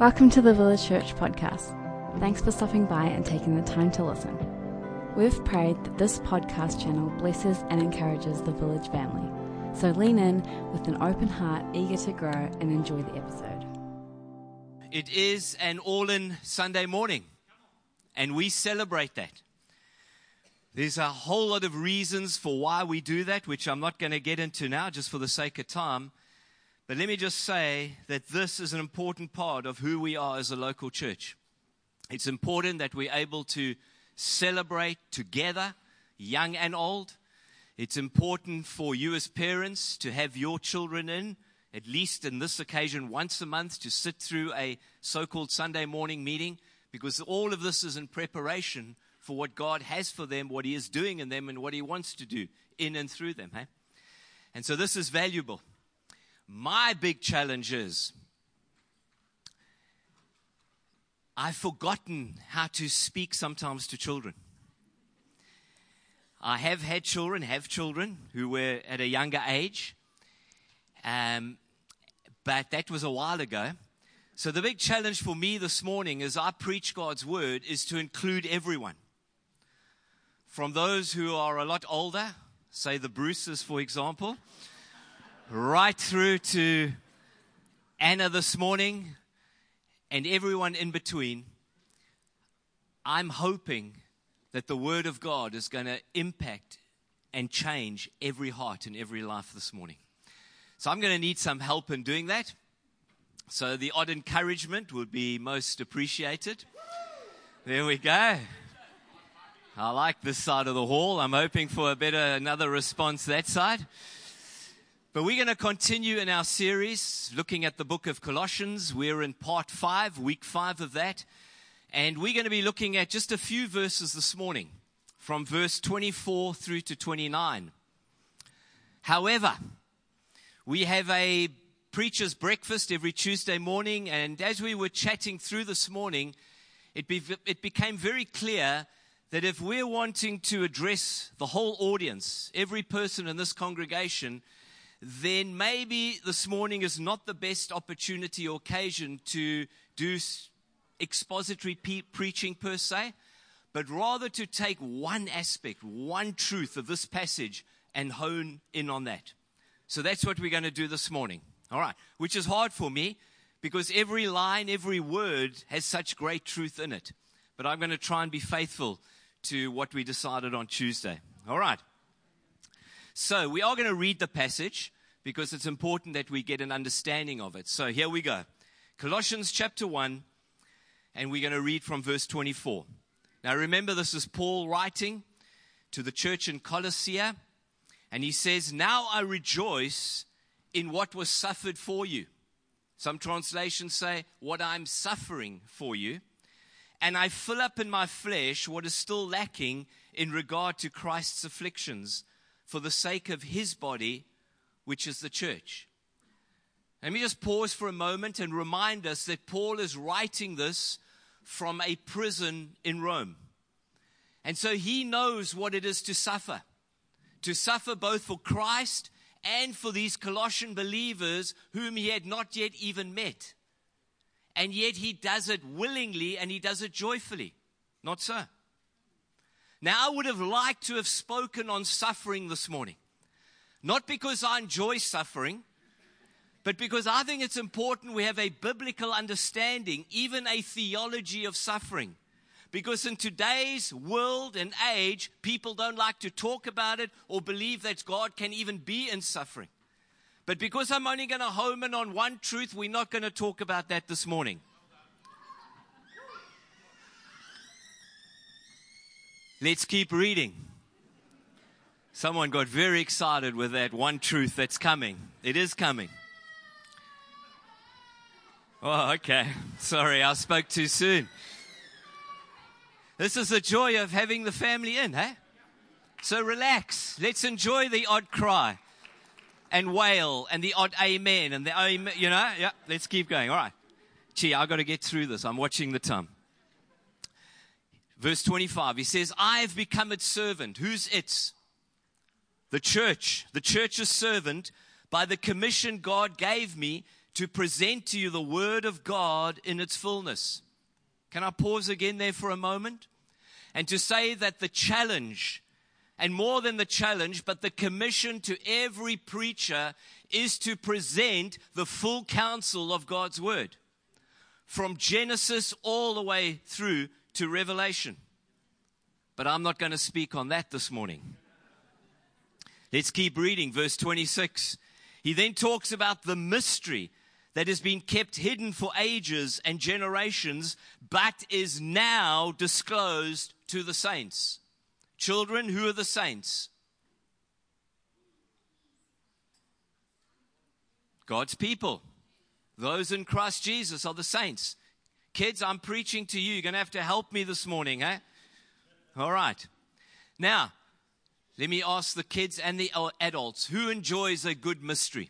Welcome to the Village Church podcast. Thanks for stopping by and taking the time to listen. We've prayed that this podcast channel blesses and encourages the Village family. So lean in with an open heart, eager to grow and enjoy the episode. It is an all-in Sunday morning, and we celebrate that. There's a whole lot of reasons for why we do that, which I'm not going to get into now just for the sake of time. But let me just say that this is an important part of who we are as a local church. It's important that we're able to celebrate together, young and old. It's important for you as parents to have your children in, at least in this occasion, once a month, to sit through a so-called Sunday morning meeting, because all of this is in preparation for what God has for them, what He is doing in them, and what He wants to do in and through them. Hey? And so this is valuable. My big challenge is I've forgotten how to speak sometimes to children. I have had children, who were at a younger age, but that was a while ago. So the big challenge for me this morning as I preach God's word is to include everyone. From those who are a lot older, say the Bruces, for example, right through to Anna this morning and everyone in between. I'm hoping that the Word of God is going to impact and change every heart and every life this morning. So I'm going to need some help in doing that. So the odd encouragement would be most appreciated. There we go. I like this side of the hall. I'm hoping for another response that side. But we're going to continue in our series looking at the book of Colossians. We're in part 5, week 5 of that. And we're going to be looking at just a few verses this morning, from verse 24 through to 29. However, we have a preacher's breakfast every Tuesday morning, and as we were chatting through this morning, it became very clear that if we're wanting to address the whole audience, every person in this congregation, then maybe this morning is not the best opportunity or occasion to do expository preaching per se, but rather to take one aspect, one truth of this passage and hone in on that. So that's what we're going to do this morning. All right, which is hard for me because every line, every word has such great truth in it. But I'm going to try and be faithful to what we decided on Tuesday. All right. So we are going to read the passage because it's important that we get an understanding of it. So here we go. Colossians chapter 1, and we're going to read from verse 24. Now remember, this is Paul writing to the church in Colossae, and he says, "Now I rejoice in what was suffered for you." Some translations say, "what I'm suffering for you. And I fill up in my flesh what is still lacking in regard to Christ's afflictions for the sake of His body, which is the church." Let me just pause for a moment and remind us that Paul is writing this from a prison in Rome. And so he knows what it is to suffer both for Christ and for these Colossian believers whom he had not yet even met. And yet he does it willingly and he does it joyfully. Not so. Now, I would have liked to have spoken on suffering this morning. Not because I enjoy suffering, but because I think it's important we have a biblical understanding, even a theology of suffering. Because in today's world and age, people don't like to talk about it or believe that God can even be in suffering. But because I'm only going to home in on one truth, we're not going to talk about that this morning. Let's keep reading. Someone got very excited with that one truth that's coming. It is coming. Oh, okay. Sorry, I spoke too soon. This is the joy of having the family in, hey? So relax. Let's enjoy the odd cry and wail and the odd amen and the amen, yeah, let's keep going. All right. Gee, I've got to get through this. I'm watching the time. Verse 25, he says, "I have become its servant." Who's its? The church's servant, by the commission God gave me to present to you the Word of God in its fullness. Can I pause again there for a moment? And to say that the challenge, and more than the challenge, but the commission to every preacher is to present the full counsel of God's Word. From Genesis all the way through to Revelation. But I'm not going to speak on that this morning. Let's keep reading, verse 26. He then talks about the mystery that has been kept hidden for ages and generations, but is now disclosed to the saints. Children, who are the saints? God's people. Those in Christ Jesus are the saints. Kids, I'm preaching to you. You're going to have to help me this morning, eh? All right. Now, let me ask the kids and the adults, who enjoys a good mystery?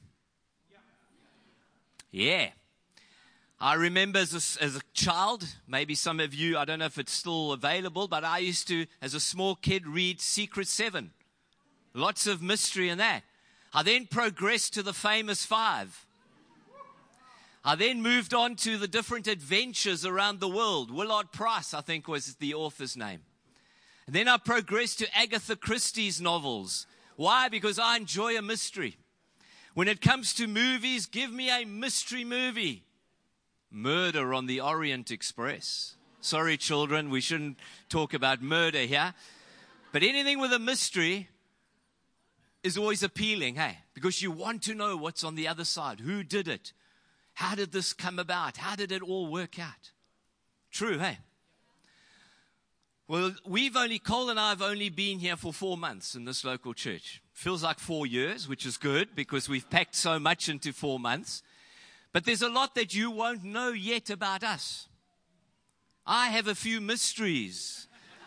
Yeah. I remember as a child, maybe some of you, I don't know if it's still available, but I used to, as a small kid, read Secret 7. Lots of mystery in that. I then progressed to the famous 5. I then moved on to the different adventures around the world. Willard Price, I think, was the author's name. And then I progressed to Agatha Christie's novels. Why? Because I enjoy a mystery. When it comes to movies, give me a mystery movie. Murder on the Orient Express. Sorry, children, we shouldn't talk about murder here. But anything with a mystery is always appealing, hey? Because you want to know what's on the other side. Who did it? How did this come about? How did it all work out? True, hey? Well, Cole and I have only been here for 4 months in this local church. Feels like 4 years, which is good because we've packed so much into 4 months. But there's a lot that you won't know yet about us. I have a few mysteries.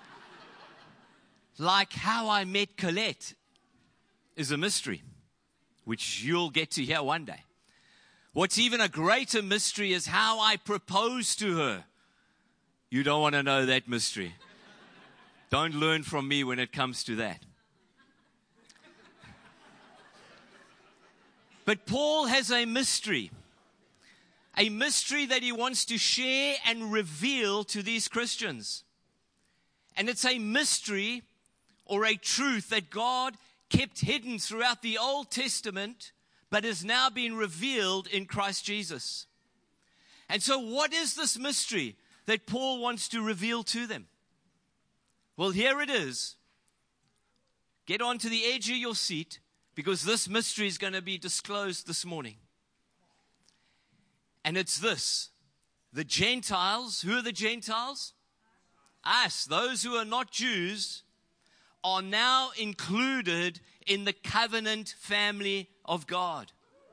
Like how I met Colette is a mystery, which you'll get to hear one day. What's even a greater mystery is how I proposed to her. You don't want to know that mystery. Don't learn from me when it comes to that. But Paul has a mystery that he wants to share and reveal to these Christians. And it's a mystery or a truth that God kept hidden throughout the Old Testament, but has now been revealed in Christ Jesus. And so what is this mystery that Paul wants to reveal to them? Well, here it is. Get onto the edge of your seat because this mystery is going to be disclosed this morning. And it's this. The Gentiles, who are the Gentiles? Us, those who are not Jews, are now included in the covenant family of God.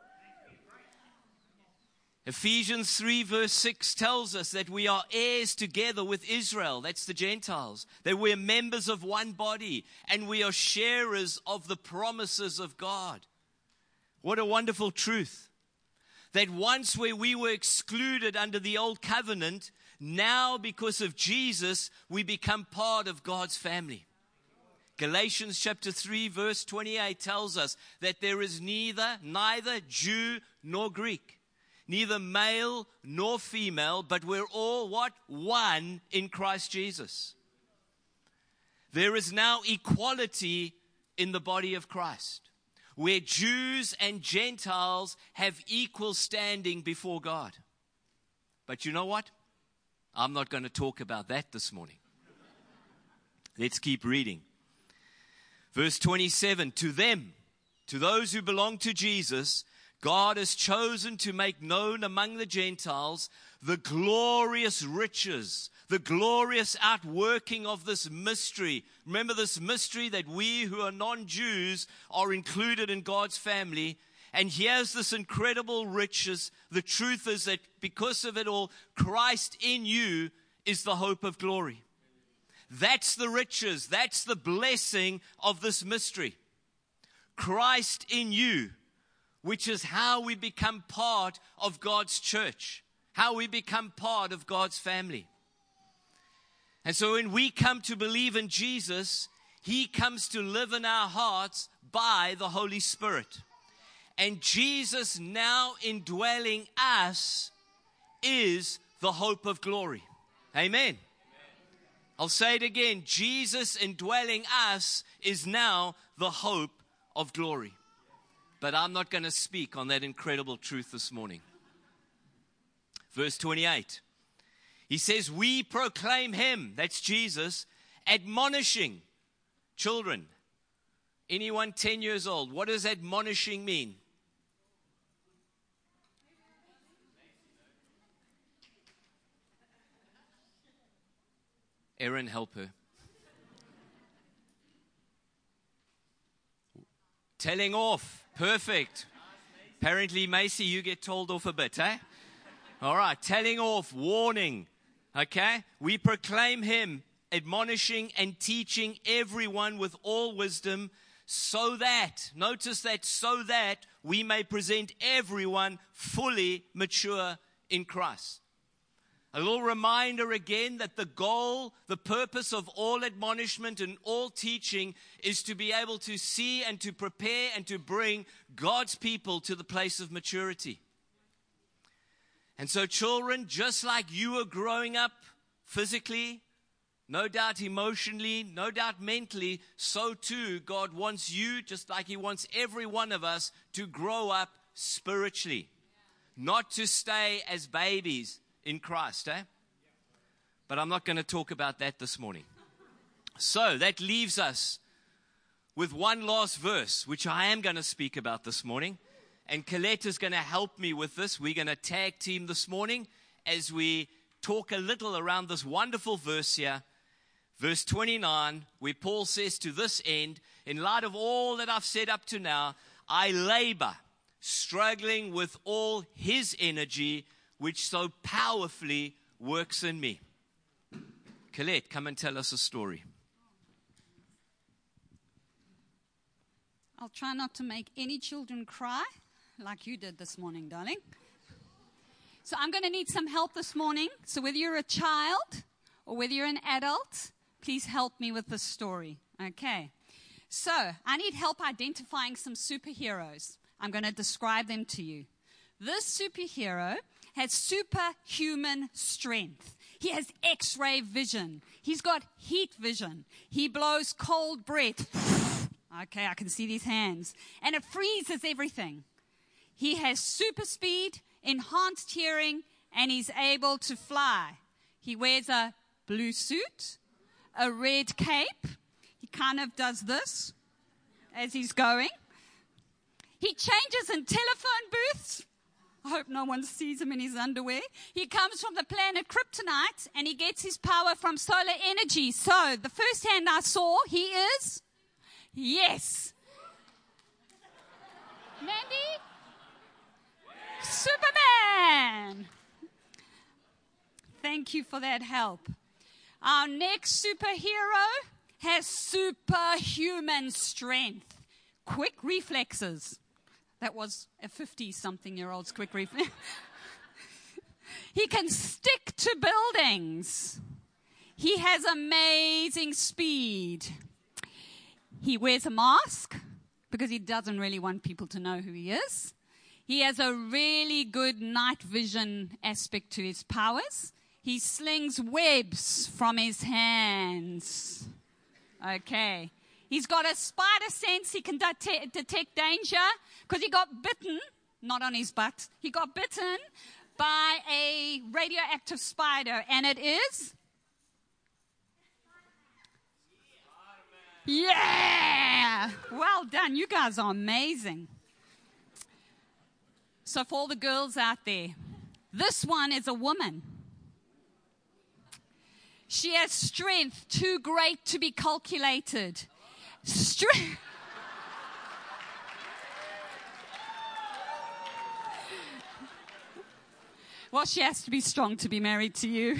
Ephesians 3 verse 6 tells us that we are heirs together with Israel, that's the Gentiles, that we're members of one body and we are sharers of the promises of God. What a wonderful truth. That once where we were excluded under the old covenant, now because of Jesus, we become part of God's family. Galatians chapter 3 verse 28 tells us that there is neither Jew nor Greek, neither male nor female, but we're all what? One in Christ Jesus. There is now equality in the body of Christ, where Jews and Gentiles have equal standing before God. But you know what? I'm not going to talk about that this morning. Let's keep reading. Verse 27, to them, to those who belong to Jesus, God has chosen to make known among the Gentiles the glorious riches, the glorious outworking of this mystery. Remember this mystery that we who are non-Jews are included in God's family. And here's this incredible riches. The truth is that because of it all, Christ in you is the hope of glory. That's the riches. That's the blessing of this mystery. Christ in you, which is how we become part of God's church, how we become part of God's family. And so when we come to believe in Jesus, He comes to live in our hearts by the Holy Spirit. And Jesus now indwelling us is the hope of glory. Amen. I'll say it again. Jesus indwelling us is now the hope of glory. But I'm not going to speak on that incredible truth this morning. Verse 28. He says, we proclaim him, that's Jesus, admonishing children. Anyone 10 years old, what does admonishing mean? Erin, help her. Telling off. Perfect. Apparently, Macy, you get told off a bit, eh? All right. Telling off, warning. Okay? We proclaim him, admonishing and teaching everyone with all wisdom, so that, notice that, so that we may present everyone fully mature in Christ. A little reminder again that the goal, the purpose of all admonishment and all teaching is to be able to see and to prepare and to bring God's people to the place of maturity. And so children, just like you are growing up physically, no doubt emotionally, no doubt mentally, so too God wants you, just like he wants every one of us, to grow up spiritually. Not to stay as babies in Christ, eh? But I'm not going to talk about that this morning. So that leaves us with one last verse, which I am going to speak about this morning. And Colette is going to help me with this. We're going to tag team this morning as we talk a little around this wonderful verse here. Verse 29, where Paul says, to this end, in light of all that I've said up to now, I labor, struggling with all his energy, which so powerfully works in me. Colette, come and tell us a story. I'll try not to make any children cry like you did this morning, darling. So I'm going to need some help this morning. So whether you're a child or whether you're an adult, please help me with this story. Okay. So I need help identifying some superheroes. I'm going to describe them to you. This superhero has superhuman strength. He has X-ray vision. He's got heat vision. He blows cold breath. Okay, I can see these hands. And it freezes everything. He has super speed, enhanced hearing, and he's able to fly. He wears a blue suit, a red cape. He kind of does this as he's going. He changes in telephone booths. I hope no one sees him in his underwear. He comes from the planet Kryptonite, and he gets his power from solar energy. So, the first hand I saw, he is, yes. Mandy? Superman! Thank you for that help. Our next superhero has superhuman strength. Quick reflexes. That was a 50-something-year-old's quick reflex. He can stick to buildings. He has amazing speed. He wears a mask because he doesn't really want people to know who he is. He has a really good night vision aspect to his powers. He slings webs from his hands. Okay. He's got a spider sense. He can detect danger because he got bitten, not on his butt. He got bitten by a radioactive spider, and it is? Yeah! Well done. You guys are amazing. So for all the girls out there, this one is a woman. She has strength too great to be calculated. Strength. Well, she has to be strong to be married to you.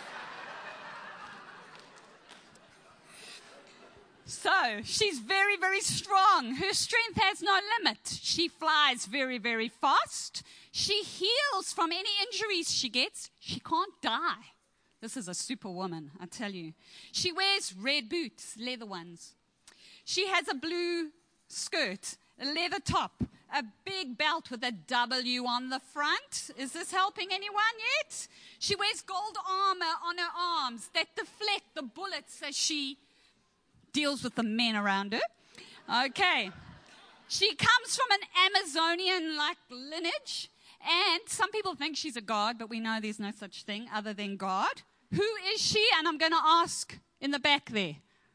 So, she's very, very strong. Her strength has no limit. She flies very, very fast. She heals from any injuries she gets. She can't die. This is a superwoman, I tell you. She wears red boots, leather ones. She has a blue skirt, a leather top, a big belt with a W on the front. Is this helping anyone yet? She wears gold armor on her arms that deflect the bullets as she deals with the men around her. Okay. She comes from an Amazonian-like lineage, and some people think she's a god, but we know there's no such thing other than God. Who is she? And I'm going to ask in the back there.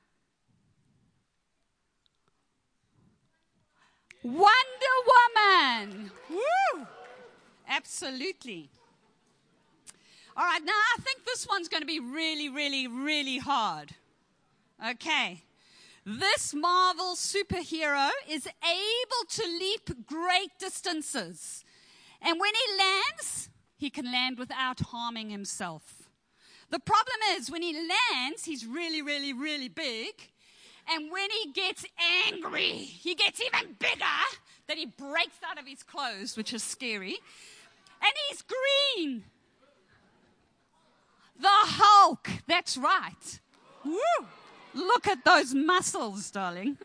Wonder Woman. Woo! Absolutely. All right, now I think this one's going to be really, really, really hard. Okay. This Marvel superhero is able to leap great distances. And when he lands, he can land without harming himself. The problem is when he lands, he's really, really, really big. And when he gets angry, he gets even bigger, that he breaks out of his clothes, which is scary. And he's green. The Hulk. That's right. Woo! Look at those muscles, darling.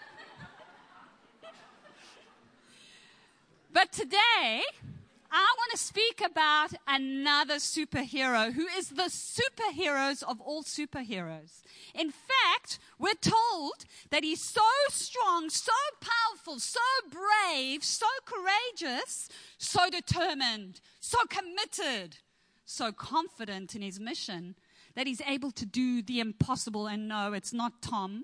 But today, I want to speak about another superhero who is the superheroes of all superheroes. In fact, we're told that he's so strong, so powerful, so brave, so courageous, so determined, so committed, so confident in his mission that he's able to do the impossible. And no, it's not Tom.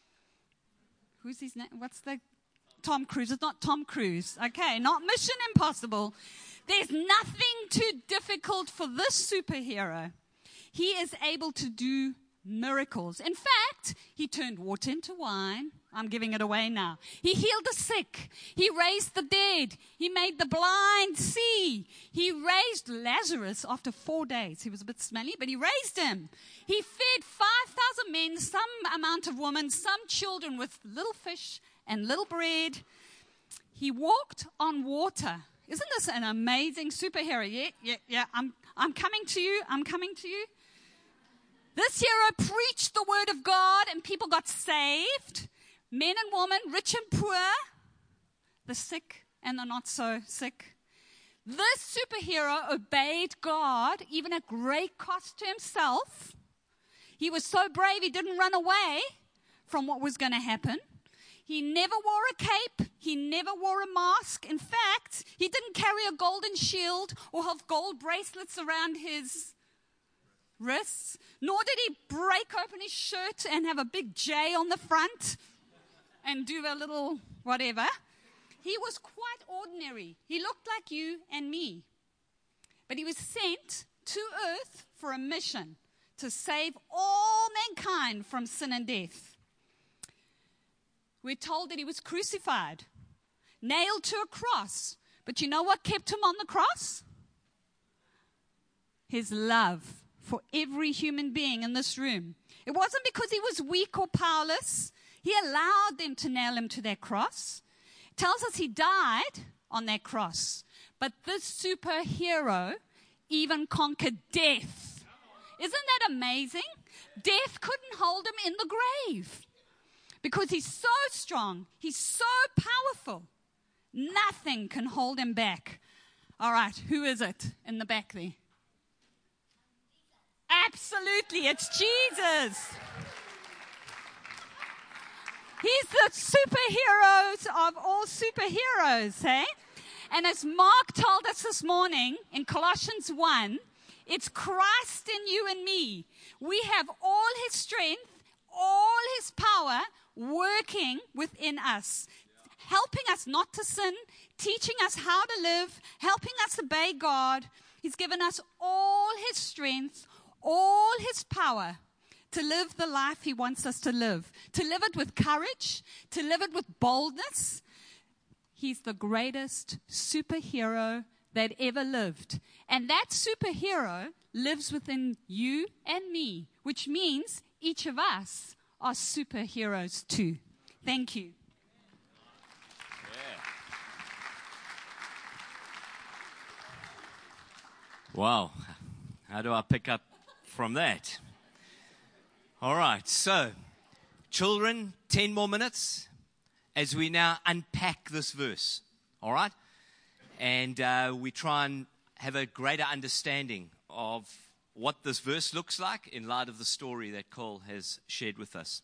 Who's his name? What's the Tom Cruise? It's not Tom Cruise. Okay, not Mission Impossible. There's nothing too difficult for this superhero. He is able to do miracles. In fact, he turned water into wine. I'm giving it away now. He healed the sick. He raised the dead. He made the blind see. He raised Lazarus after 4 days. He was a bit smelly, but he raised him. He fed 5,000 men, some amount of women, some children with little fish and little bread. He walked on water. Isn't this an amazing superhero? Yeah. I'm coming to you. I'm coming to you. This hero preached the word of God and people got saved. Men and women, rich and poor, the sick and the not so sick. This superhero obeyed God, even at great cost to himself. He was so brave, he didn't run away from what was going to happen. He never wore a cape. He never wore a mask. In fact, he didn't carry a golden shield or have gold bracelets around his wrists. Nor did he break open his shirt and have a big J on the front and do a little whatever. He was quite ordinary. He looked like you and me. But he was sent to earth for a mission to save all mankind from sin and death. We're told that he was crucified, nailed to a cross. But you know what kept him on the cross? His love for every human being in this room. It wasn't because he was weak or powerless. He allowed them to nail him to their cross. It tells us he died on that cross. But this superhero even conquered death. Isn't that amazing? Death couldn't hold him in the grave. Because he's so strong. He's so powerful. Nothing can hold him back. All right, who is it in the back there? Absolutely, it's Jesus. He's the superheroes of all superheroes, hey? And as Mark told us this morning in Colossians 1, it's Christ in you and me. We have all his strength, all his power working within us, helping us not to sin, teaching us how to live, helping us obey God. He's given us all his strength, all his power to live the life he wants us to live it with courage, to live it with boldness. He's the greatest superhero that ever lived. And that superhero lives within you and me, which means each of us are superheroes too. Thank you. Yeah. Wow. How do I pick up from that? All right. So, children, 10 more minutes as we now unpack this verse. All right? And we try and have a greater understanding of what this verse looks like in light of the story that Cole has shared with us.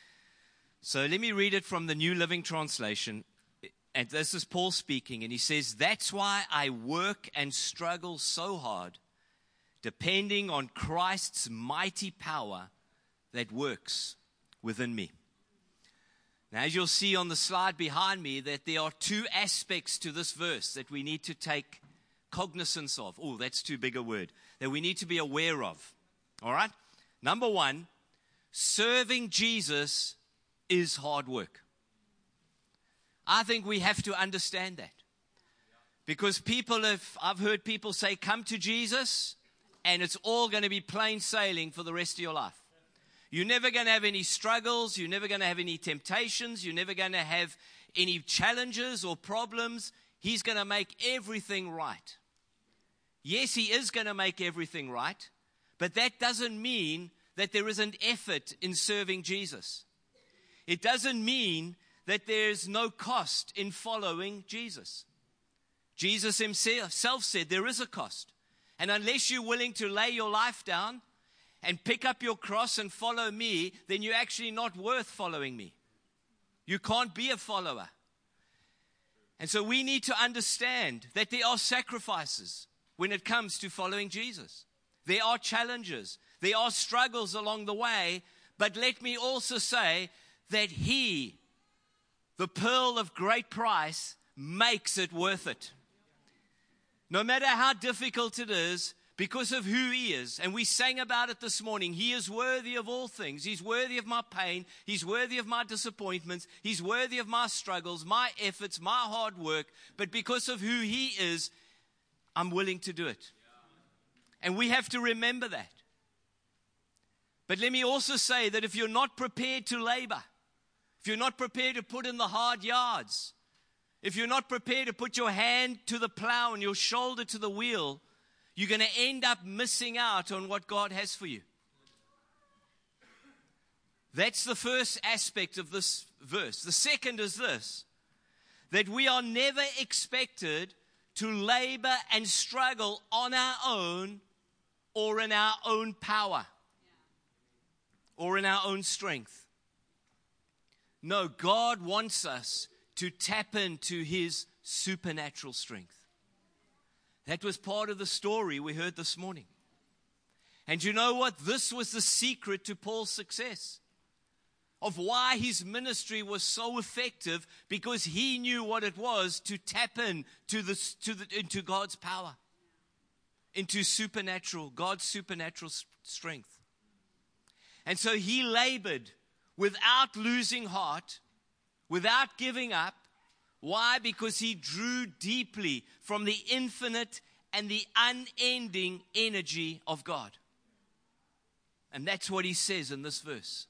So let me read it from the New Living Translation. And this is Paul speaking, and he says, "That's why I work and struggle so hard, depending on Christ's mighty power that works within me." Now, as you'll see on the slide behind me, that there are two aspects to this verse that we need to take cognizance of. Oh, that's too big a word. That we need to be aware of. All right? Number one, serving Jesus is hard work. I think we have to understand that. Because I've heard people say, come to Jesus, and it's all going to be plain sailing for the rest of your life. You're never going to have any struggles. You're never going to have any temptations. You're never going to have any challenges or problems. He's going to make everything right. Yes, he is going to make everything right, but that doesn't mean that there isn't effort in serving Jesus. It doesn't mean that there's no cost in following Jesus. Jesus himself said there is a cost. And unless you're willing to lay your life down and pick up your cross and follow me, then you're actually not worth following me. You can't be a follower. And so we need to understand that there are sacrifices when it comes to following Jesus. There are challenges. There are struggles along the way. But let me also say that he, the pearl of great price, makes it worth it. No matter how difficult it is, because of who he is, and we sang about it this morning, he is worthy of all things. He's worthy of my pain. He's worthy of my disappointments. He's worthy of my struggles, my efforts, my hard work. But because of who he is, I'm willing to do it. And we have to remember that. But let me also say that if you're not prepared to labor, if you're not prepared to put in the hard yards, if you're not prepared to put your hand to the plow and your shoulder to the wheel, you're going to end up missing out on what God has for you. That's the first aspect of this verse. The second is this, that we are never expected to labor and struggle on our own or in our own power or in our own strength. No, God wants us to tap into his supernatural strength. That was part of the story we heard this morning. And you know what? This was the secret to Paul's success, of why his ministry was so effective, because he knew what it was to tap into God's power, into God's supernatural strength. And so he labored without losing heart, without giving up. Why? Because he drew deeply from the infinite and the unending energy of God. And that's what he says in this verse.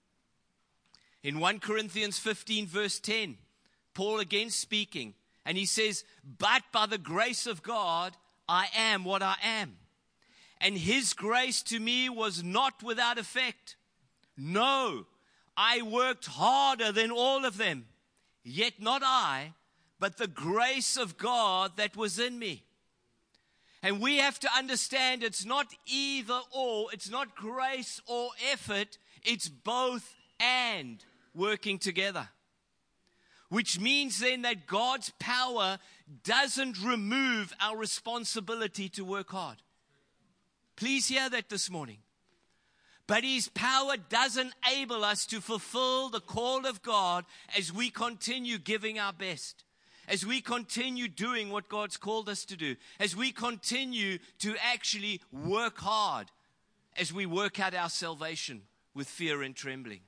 In 1 Corinthians 15 verse 10, Paul again speaking, and he says, "But by the grace of God, I am what I am. And his grace to me was not without effect. No, I worked harder than all of them. Yet not I, but the grace of God that was in me." And we have to understand it's not either or. It's not grace or effort. It's both and working together. Which means then that God's power doesn't remove our responsibility to work hard. Please hear that this morning. But his power does enable us to fulfill the call of God as we continue giving our best, as we continue doing what God's called us to do, as we continue to actually work hard, as we work out our salvation with fear and trembling.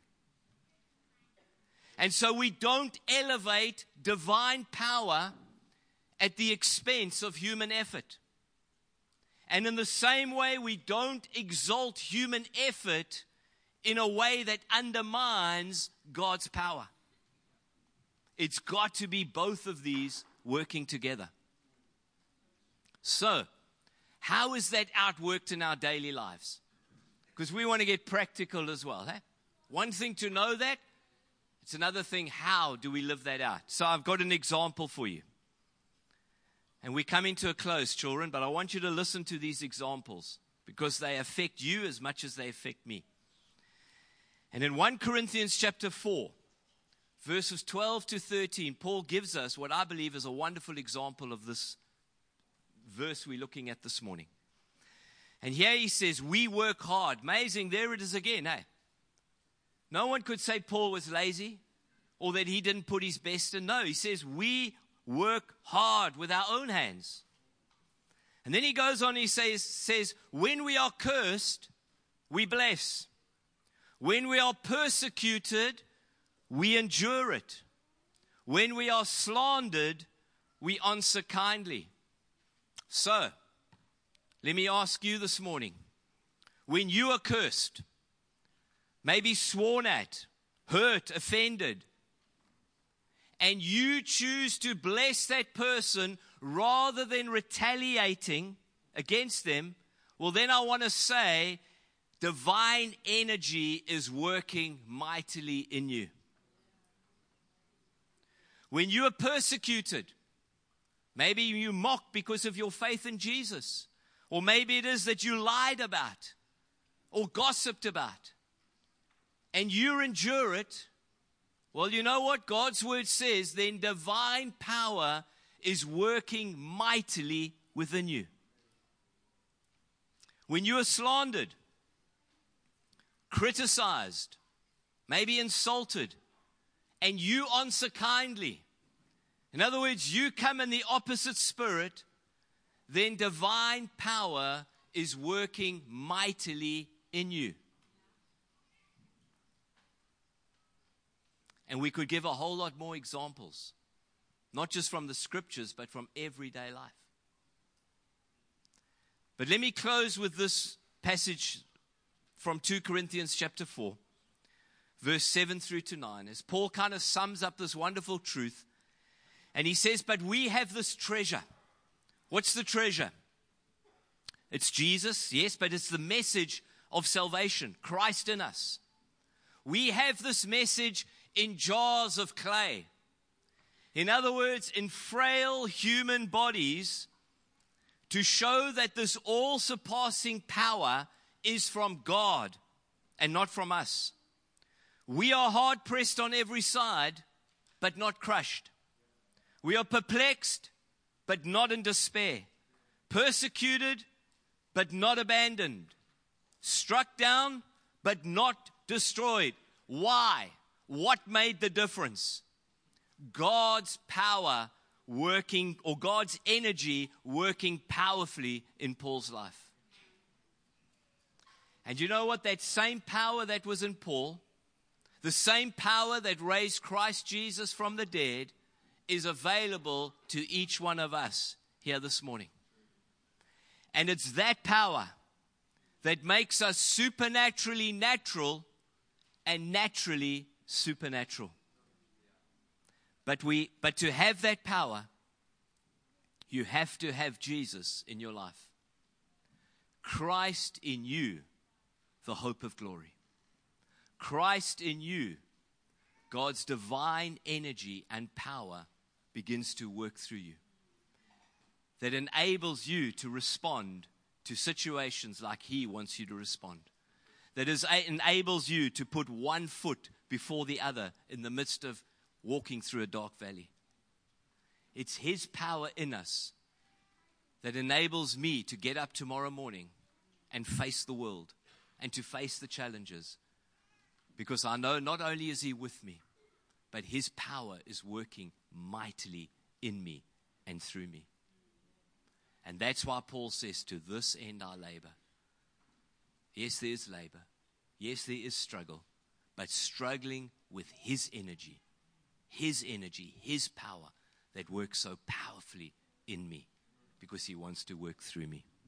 And so we don't elevate divine power at the expense of human effort. And in the same way, we don't exalt human effort in a way that undermines God's power. It's got to be both of these working together. So, how is that outworked in our daily lives? Because we want to get practical as well. One thing to know that, it's another thing, how do we live that out? So I've got an example for you. And we're coming to a close, children, but I want you to listen to these examples because they affect you as much as they affect me. And in 1 Corinthians chapter 4, verses 12 to 13, Paul gives us what I believe is a wonderful example of this verse we're looking at this morning. And here he says, we work hard. Amazing, there it is again, hey? No one could say Paul was lazy or that he didn't put his best in. No, he says we work hard with our own hands. And then he goes on, he says, when we are cursed, we bless. When we are persecuted, we endure it. When we are slandered, we answer kindly. So, let me ask you this morning, when you are cursed, maybe sworn at, hurt, offended, and you choose to bless that person rather than retaliating against them, well, then I want to say divine energy is working mightily in you. When you are persecuted, maybe you mock because of your faith in Jesus, or maybe it is that you lied about or gossiped about, and you endure it. Well, you know what God's word says? Then divine power is working mightily within you. When you are slandered, criticized, maybe insulted, and you answer kindly, in other words, you come in the opposite spirit, then divine power is working mightily in you. And we could give a whole lot more examples, not just from the scriptures, but from everyday life. But let me close with this passage from 2 Corinthians chapter 4, verse 7 through to 9, as Paul kind of sums up this wonderful truth. And he says, but we have this treasure. What's the treasure? It's Jesus, yes, but it's the message of salvation, Christ in us. We have this message in jars of clay. In other words, in frail human bodies, to show that this all-surpassing power is from God and not from us. We are hard-pressed on every side, but not crushed. We are perplexed, but not in despair. Persecuted, but not abandoned. Struck down, but not destroyed. Why? What made the difference? God's power working, or God's energy working powerfully in Paul's life. And you know what? That same power that was in Paul, the same power that raised Christ Jesus from the dead, is available to each one of us here this morning. And it's that power that makes us supernaturally natural and naturally supernatural. But to have that power, you have to have Jesus in your life. Christ in you, the hope of glory. Christ in you, God's divine energy and power begins to work through you. That enables you to respond to situations like He wants you to respond. That enables you to put one foot before the other in the midst of walking through a dark valley. It's His power in us that enables me to get up tomorrow morning and face the world and to face the challenges. Because I know not only is He with me, but His power is working mightily in me and through me. And that's why Paul says, to this end I labor. Yes, there is labor. Yes, there is struggle. But struggling with His energy, His power that works so powerfully in me because He wants to work through me.